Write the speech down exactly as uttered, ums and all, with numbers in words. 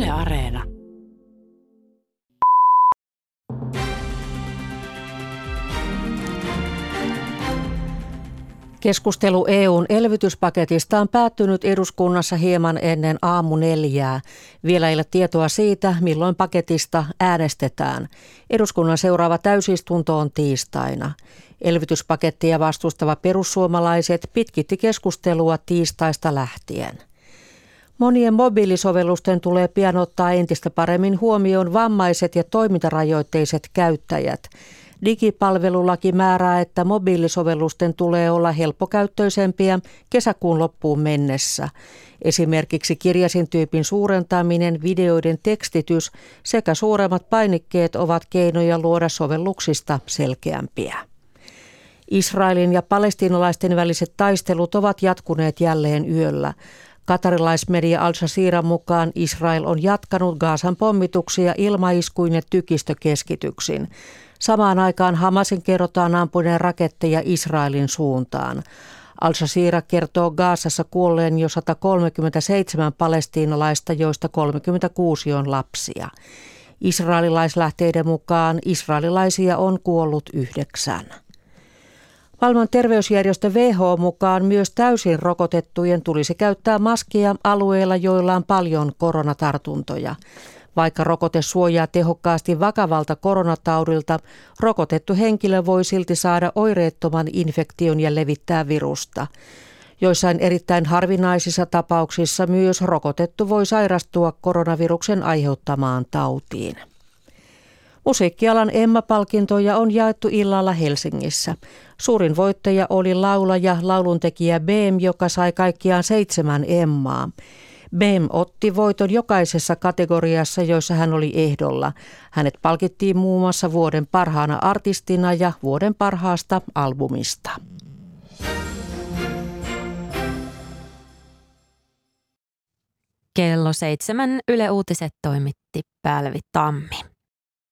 Yle Areena. Keskustelu E U:n elvytyspaketista on päättynyt eduskunnassa hieman ennen aamu neljää. Vielä ei ole tietoa siitä, milloin paketista äänestetään. Eduskunnan seuraava täysistunto on tiistaina. Elvytyspakettia vastustava perussuomalaiset pitkitti keskustelua tiistaista lähtien. Monien mobiilisovellusten tulee pian ottaa entistä paremmin huomioon vammaiset ja toimintarajoitteiset käyttäjät. Digipalvelulaki määrää, että mobiilisovellusten tulee olla helppokäyttöisempiä kesäkuun loppuun mennessä. Esimerkiksi kirjasintyypin suurentaminen, videoiden tekstitys sekä suuremmat painikkeet ovat keinoja luoda sovelluksista selkeämpiä. Israelin ja palestiinalaisten väliset taistelut ovat jatkuneet jälleen yöllä. Katarilaismedia Al Jazeeran mukaan Israel on jatkanut Gazan pommituksia ilmaiskuin ja tykistökeskityksin. Samaan aikaan Hamasin kerrotaan ampuneen raketteja Israelin suuntaan. Al Jazeera kertoo Gazassa kuolleen jo sata kolmekymmentäseitsemän palestiinalaista, joista kolmekymmentäkuusi on lapsia. Israelilaislähteiden mukaan israelilaisia on kuollut yhdeksän. Maailman terveysjärjestö W H O mukaan myös täysin rokotettujen tulisi käyttää maskia alueilla, joilla on paljon koronatartuntoja. Vaikka rokote suojaa tehokkaasti vakavalta koronataudilta, rokotettu henkilö voi silti saada oireettoman infektion ja levittää virusta. Joissain erittäin harvinaisissa tapauksissa myös rokotettu voi sairastua koronaviruksen aiheuttamaan tautiin. Musiikkialan Emma-palkintoja on jaettu illalla Helsingissä. Suurin voittaja oli laulaja, lauluntekijä B M, joka sai kaikkiaan seitsemän Emmaa. B M otti voiton jokaisessa kategoriassa, joissa hän oli ehdolla. Hänet palkittiin muun muassa vuoden parhaana artistina ja vuoden parhaasta albumista. Kello seitsemän Yle Uutiset toimitti Päälvi Tammi.